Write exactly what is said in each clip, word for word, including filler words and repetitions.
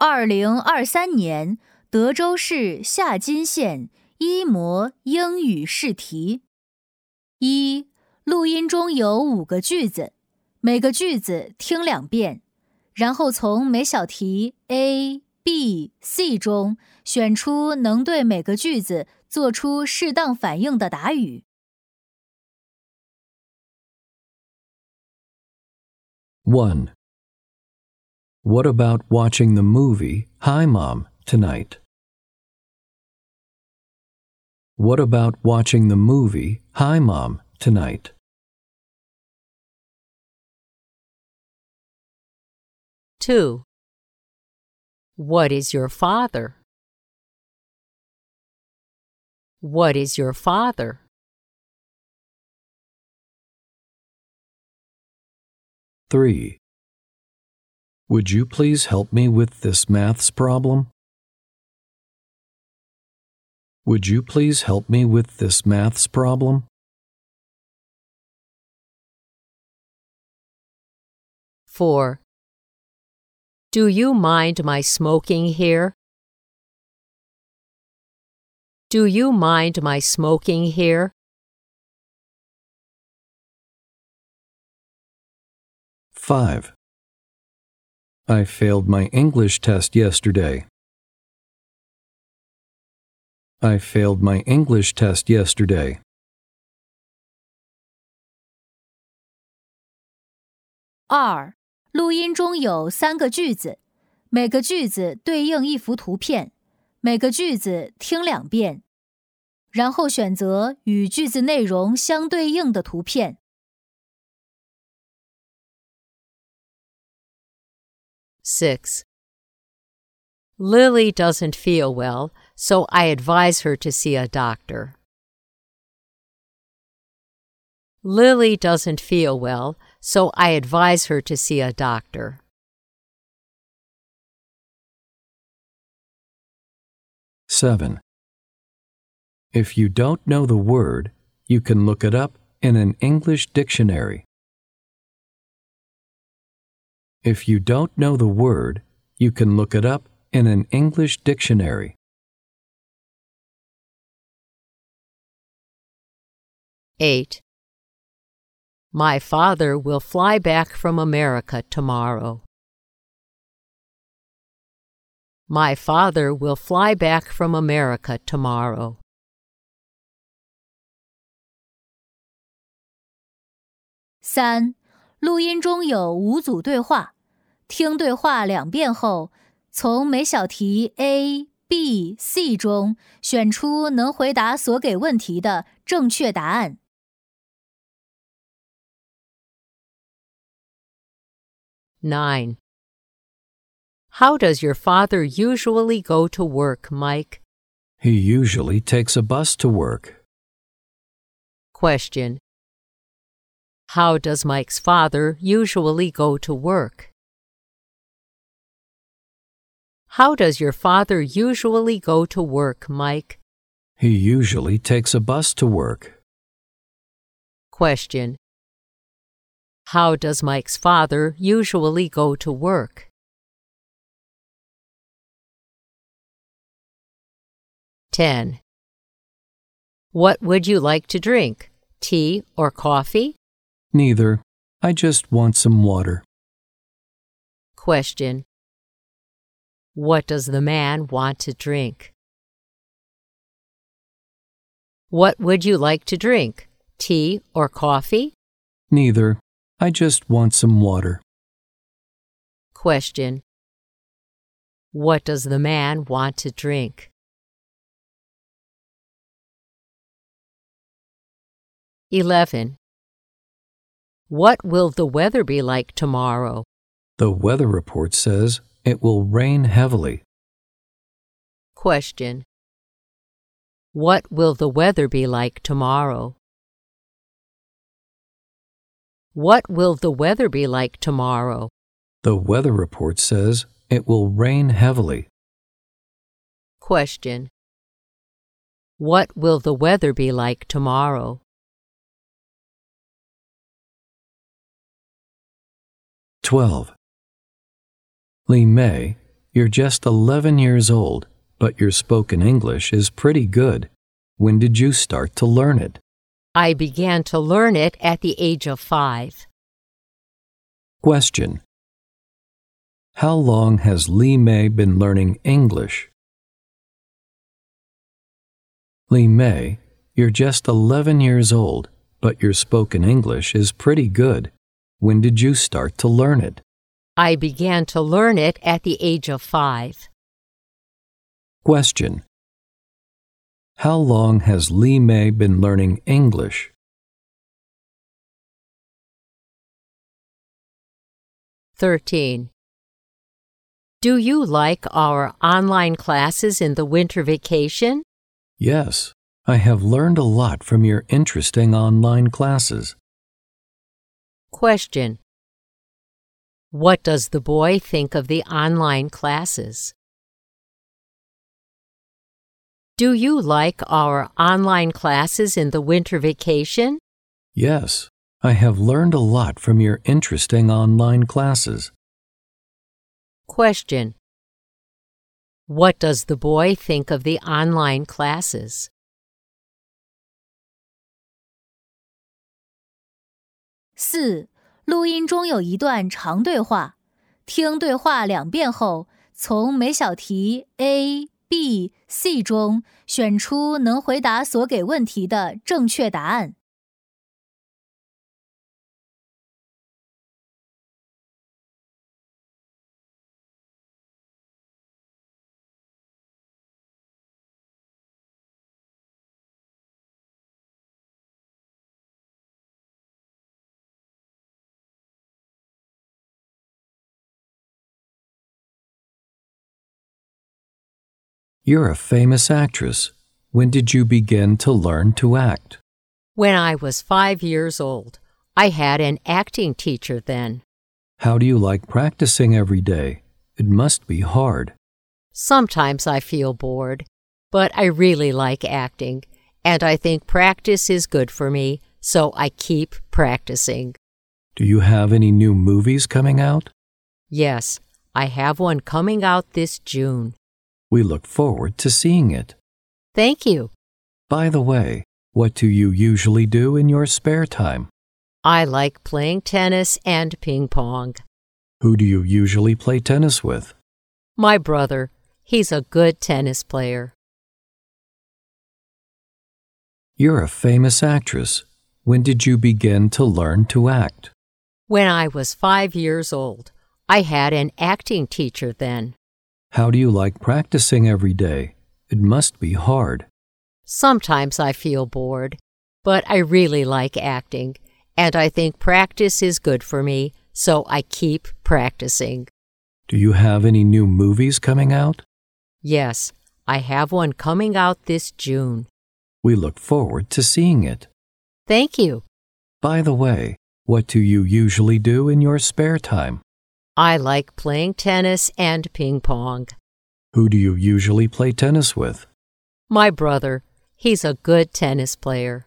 二零二三年德州市夏津县一模英语试题。一、录音中有五个句子，每个句子听两遍，然后从每小题 A、B、C 中选出能对每个句子做出适当反应的答语。 one. What about watching the movie Hi Mom tonight? What about watching the movie Hi Mom tonight? two. What is your father? What is your father? three. Would you please help me with this maths problem? Would you please help me with this maths problem? four. Do you mind my smoking here? Do you mind my smoking here? five. I failed my English test yesterday. I failed my English test yesterday. 二、录音中有三个句子，每个句子对应一幅图片，每个句子听两遍，然后选择与句子内容相对应的图片。 six. Lily doesn't feel well, so I advise her to see a doctor. Lily doesn't feel well, so I advise her to see a doctor. seven. If you don't know the word, you can look it up in an English dictionary. If you don't know the word, you can look it up in an English dictionary. eight. My father will fly back from America tomorrow. My father will fly back from America tomorrow. 三、录音中有五组对话，听对话两遍后，从每小题 A、B、C 中选出能回答所给问题的正确答案。 nine. How does your father usually go to work, Mike? He usually takes a bus to work. Question. How does Mike's father usually go to work? How does your father usually go to work, Mike? He usually takes a bus to work. Question. How does Mike's father usually go to work? ten. What would you like to drink? Tea or coffee? Neither. I just want some water. Question. What does the man want to drink? What would you like to drink? Tea or coffee? Neither. I just want some water. Question. What does the man want to drink? eleven. What will the weather be like tomorrow? The weather report says it will rain heavily. Question. What will the weather be like tomorrow? What will the weather be like tomorrow? The weather report says it will rain heavily. Question. What will the weather be like tomorrow? twelve. Lee May, you're just eleven years old, but your spoken English is pretty good. When did you start to learn it? I began to learn it at the age of five. Question. How long has Li Mei been learning English? Li Mei, you're just eleven years old, but your spoken English is pretty good. When did you start to learn it? I began to learn it at the age of five. Question. How long has Li Mei been learning English? thirteen. Do you like our online classes in the winter vacation? Yes, I have learned a lot from your interesting online classes. Question. What does the boy think of the online classes? Do you like our online classes in the winter vacation? Yes, I have learned a lot from your interesting online classes. Question. What does the boy think of the online classes? 四、录音中有一段长对话，听对话两遍后，从每小题 A、B、C 中选出能回答所给问题的正确答案。 You're a famous actress. When did you begin to learn to act? When I was five years old. I had an acting teacher then. How do you like practicing every day? It must be hard. Sometimes I feel bored, but I really like acting, and I think practice is good for me, so I keep practicing. Do you have any new movies coming out? Yes, I have one coming out this June. We look forward to seeing it. Thank you. By the way, what do you usually do in your spare time? I like playing tennis and ping pong. Who do you usually play tennis with? My brother. He's a good tennis player. You're a famous actress. When did you begin to learn to act? When I was five years old. I had an acting teacher then. How do you like practicing every day? It must be hard. Sometimes I feel bored, but I really like acting, and I think practice is good for me, so I keep practicing. Do you have any new movies coming out? Yes, I have one coming out this June. We look forward to seeing it. Thank you. By the way, what do you usually do in your spare time? I like playing tennis and ping pong. Who do you usually play tennis with? My brother. He's a good tennis player. .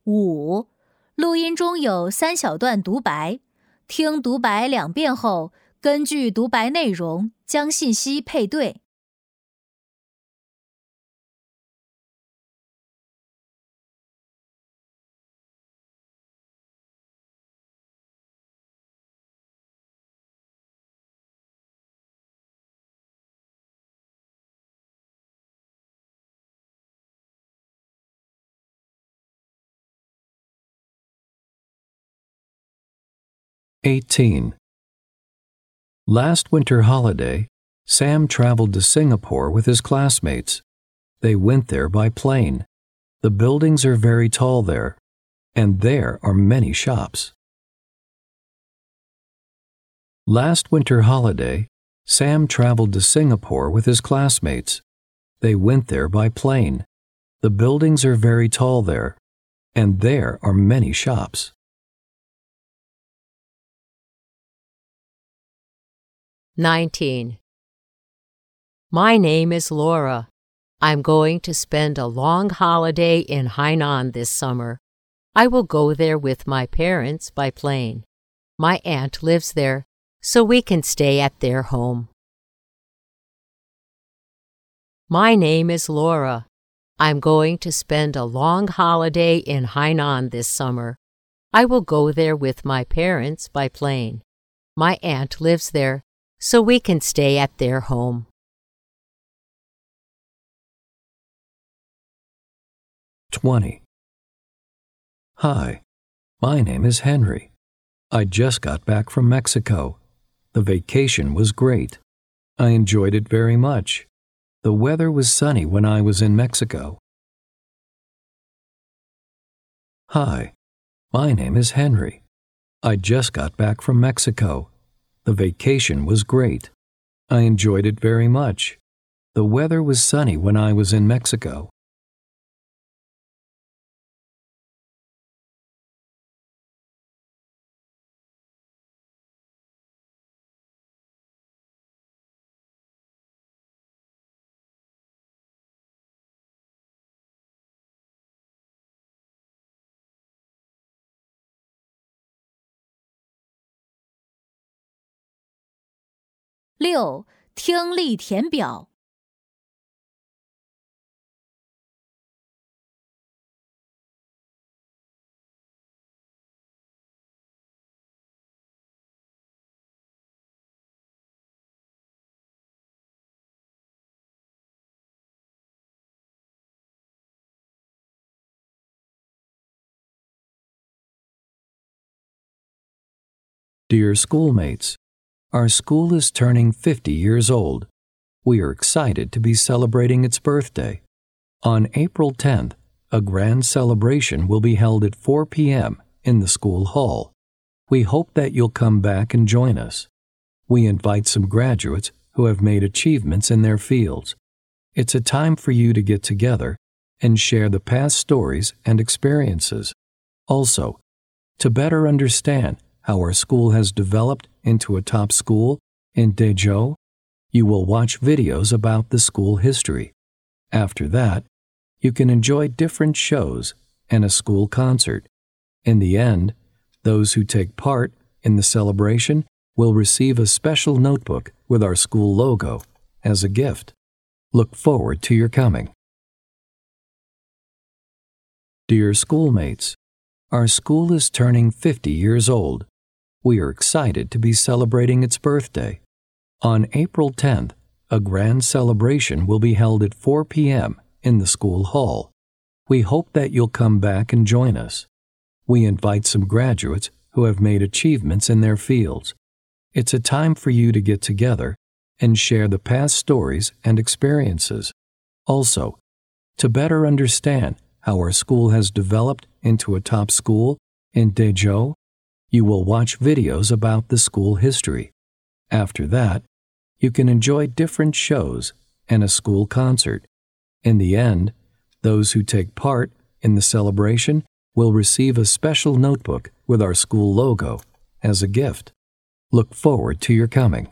五、录音中有三小段独白，听独白两遍后，根据独白内容将信息配对。 eighteen. Last winter holiday, Sam traveled to Singapore with his classmates. They went there by plane. The buildings are very tall there, and there are many shops. Last winter holiday, Sam traveled to Singapore with his classmates. They went there by plane. The buildings are very tall there, and there are many shops. nineteen. My name is Laura. I'm going to spend a long holiday in Hainan this summer. I will go there with my parents by plane. My aunt lives there, so we can stay at their home. My name is Laura. I'm going to spend a long holiday in Hainan this summer. I will go there with my parents by plane. My aunt lives there, so we can stay at their home. twenty. Hi, my name is Henry. I just got back from Mexico. The vacation was great. I enjoyed it very much. The weather was sunny when I was in Mexico. Hi, my name is Henry. I just got back from Mexico. The vacation was great. I enjoyed it very much. The weather was sunny when I was in Mexico. 六、听力填表。 Dear schoolmates, our school is turning fifty years old. We are excited to be celebrating its birthday. On April tenth, a grand celebration will be held at four p m in the school hall. We hope that you'll come back and join us. We invite some graduates who have made achievements in their fields. It's a time for you to get together and share the past stories and experiences. Also, to better understand how our school has developed into a top school in Dezhou, you will watch videos about the school history. After that, you can enjoy different shows and a school concert. In the end, those who take part in the celebration will receive a special notebook with our school logo as a gift. Look forward to your coming. Dear schoolmates, our school is turning fifty years old. We are excited to be celebrating its birthday. On April tenth, a grand celebration will be held at four p m in the school hall. We hope that you'll come back and join us. We invite some graduates who have made achievements in their fields. It's a time for you to get together and share the past stories and experiences. Also, to better understand how our school has developed into a top school in Dezhou, you will watch videos about the school history. After that, you can enjoy different shows and a school concert. In the end, those who take part in the celebration will receive a special notebook with our school logo as a gift. Look forward to your coming.